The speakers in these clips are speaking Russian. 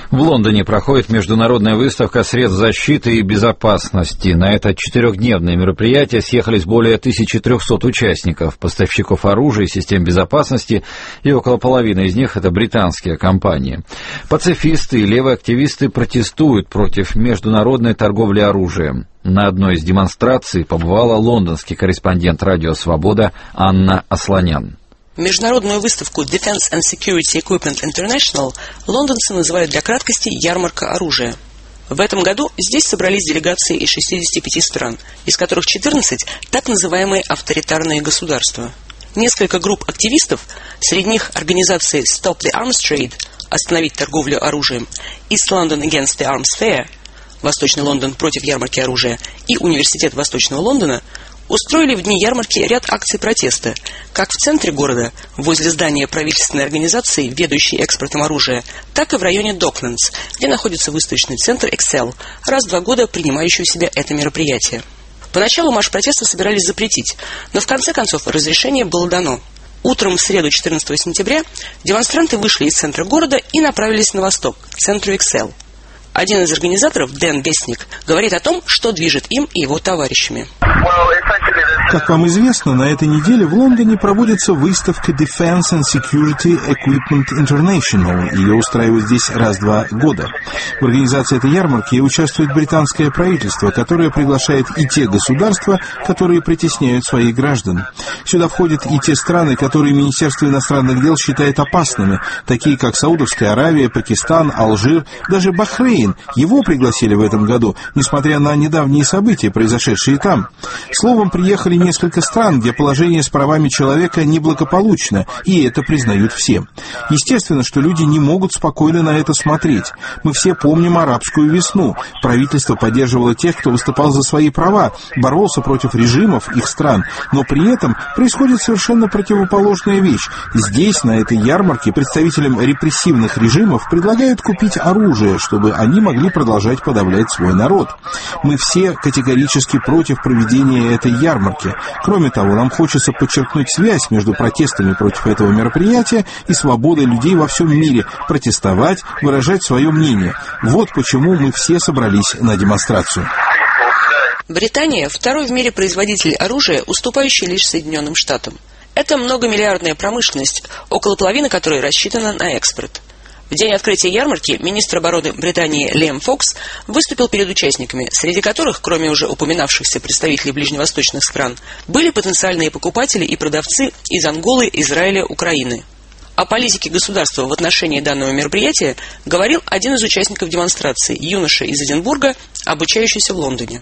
В Лондоне проходит международная выставка средств защиты и безопасности. На это 4-дневное мероприятие съехались более 1300 участников, поставщиков оружия и систем безопасности, и около половины из них — это британские компании. Пацифисты и левые активисты протестуют против международной торговли оружием. На одной из демонстраций побывала лондонский корреспондент «Радио Свобода» Анна Асланян. Международную выставку Defense and Security Equipment International лондонцы называют для краткости «ярмарка оружия». В этом году здесь собрались делегации из 65 стран, из которых 14 – так называемые авторитарные государства. Несколько групп активистов, среди них организации Stop the Arms Trade – «Остановить торговлю оружием», East London Against the Arms Fair – «Восточный Лондон против ярмарки оружия» и Университет Восточного Лондона – устроили в дни ярмарки ряд акций протеста, как в центре города, возле здания правительственной организации, ведущей экспортом оружия, так и в районе Доклендс, где находится выставочный центр Excel, раз в 2 года принимающий в себя это мероприятие. Поначалу марш протеста собирались запретить, но в конце концов разрешение было дано. Утром в среду 14 сентября демонстранты вышли из центра города и направились на восток, к центру Excel. Один из организаторов, Дэн Вестник, говорит о том, что движет им и его товарищами. Как вам известно, на этой неделе в Лондоне проводится выставка Defense and Security Equipment International. Ее устраивают здесь раз в 2 года. В организации этой ярмарки участвует британское правительство, которое приглашает и те государства, которые притесняют своих граждан. Сюда входят и те страны, которые Министерство иностранных дел считает опасными, такие как Саудовская Аравия, Пакистан, Алжир, даже Бахрейн. Его пригласили в этом году, несмотря на недавние события, произошедшие там. Словом, приехали несколько стран, где положение с правами человека неблагополучно, и это признают все. Естественно, что люди не могут спокойно на это смотреть. Мы все помним арабскую весну. Правительство поддерживало тех, кто выступал за свои права, боролся против режимов их стран, но при этом происходит совершенно противоположная вещь. Здесь, на этой ярмарке, представителям репрессивных режимов предлагают купить оружие, чтобы они могли продолжать подавлять свой народ. Мы все категорически против проведения этой ярмарки. Кроме того, нам хочется подчеркнуть связь между протестами против этого мероприятия и свободой людей во всем мире протестовать, выражать свое мнение. Вот почему мы все собрались на демонстрацию. Британия – второй в мире производитель оружия, уступающий лишь Соединенным Штатам. Это многомиллиардная промышленность, около половины которой рассчитана на экспорт. В день открытия ярмарки министр обороны Британии Лиам Фокс выступил перед участниками, среди которых, кроме уже упоминавшихся представителей ближневосточных стран, были потенциальные покупатели и продавцы из Анголы, Израиля, Украины. О политике государства в отношении данного мероприятия говорил один из участников демонстрации, юноша из Эдинбурга, обучающийся в Лондоне.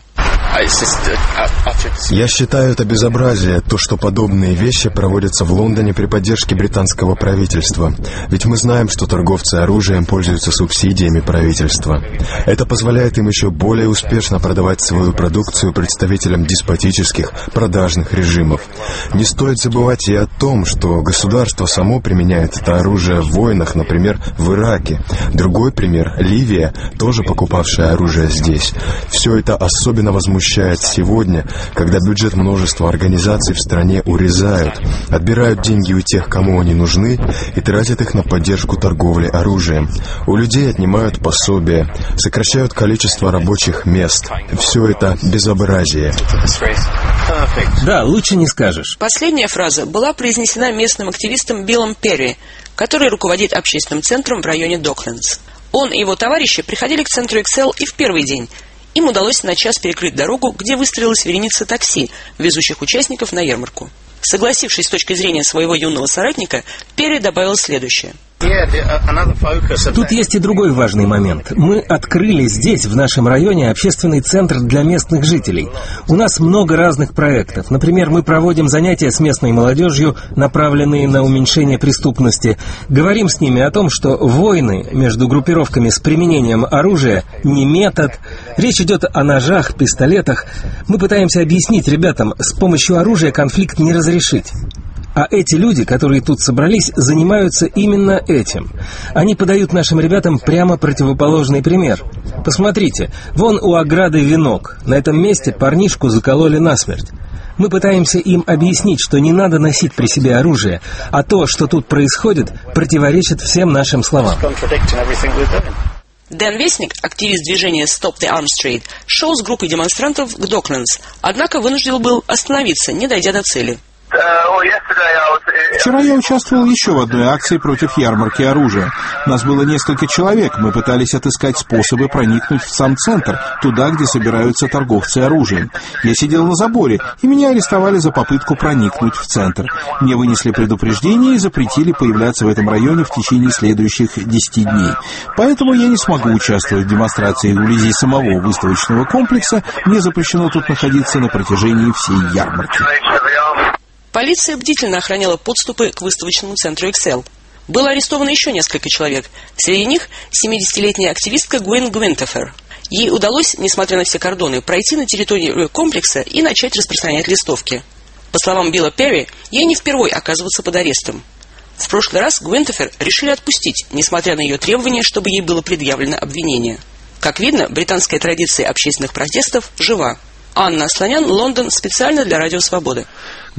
Я считаю это безобразие, то, что подобные вещи проводятся в Лондоне при поддержке британского правительства. Ведь мы знаем, что торговцы оружием пользуются субсидиями правительства. Это позволяет им еще более успешно продавать свою продукцию представителям деспотических, продажных режимов. Не стоит забывать и о том, что государство само применяет это оружие в войнах, например, в Ираке. Другой пример – Ливия, тоже покупавшая оружие здесь. Все это особенно возмущает сегодня, когда бюджет множества организаций в стране урезают, отбирают деньги у тех, кому они нужны, и тратят их на поддержку торговли оружием. У людей отнимают пособия, сокращают количество рабочих мест. Все это безобразие. Да, лучше не скажешь. Последняя фраза была произнесена местным активистом Биллом Перри, который руководит общественным центром в районе Доклендс. Он и его товарищи приходили к центру Excel и в первый день. Им удалось на час перекрыть дорогу, где выстроилась вереница такси, везущих участников на ярмарку. Согласившись с точки зрения своего юного соратника, Перри добавил следующее. Тут есть и другой важный момент. Мы открыли здесь, в нашем районе, общественный центр для местных жителей. У нас много разных проектов. Например, мы проводим занятия с местной молодежью, направленные на уменьшение преступности. Говорим с ними о том, что войны между группировками с применением оружия не метод. Речь идет о ножах, пистолетах. Мы пытаемся объяснить ребятам, с помощью оружия конфликт не разрешить. А эти люди, которые тут собрались, занимаются именно этим. Они подают нашим ребятам прямо противоположный пример. Посмотрите, вон у ограды венок. На этом месте парнишку закололи насмерть. Мы пытаемся им объяснить, что не надо носить при себе оружие, а то, что тут происходит, противоречит всем нашим словам. Дэн Вестник, активист движения Stop the Arms Trade, шел с группой демонстрантов к Доклендс, однако вынужден был остановиться, не дойдя до цели. Вчера я участвовал еще в одной акции против ярмарки оружия. Нас было несколько человек. Мы пытались отыскать способы проникнуть в сам центр, туда, где собираются торговцы оружием. Я сидел на заборе, и меня арестовали за попытку проникнуть в центр. Мне вынесли предупреждение и запретили появляться в этом районе в течение следующих 10 дней. Поэтому я не смогу участвовать в демонстрации вблизи самого выставочного комплекса. Мне запрещено тут находиться на протяжении всей ярмарки. Полиция бдительно охраняла подступы к выставочному центру Excel. Было арестовано еще несколько человек. Среди них 70-летняя активистка Гвен Гвинтофер. Ей удалось, несмотря на все кордоны, пройти на территорию комплекса и начать распространять листовки. По словам Билла Перри, ей не впервой оказываться под арестом. В прошлый раз Гвинтофер решили отпустить, несмотря на ее требования, чтобы ей было предъявлено обвинение. Как видно, британская традиция общественных протестов жива. Анна Асланян, Лондон, специально для Радио Свободы.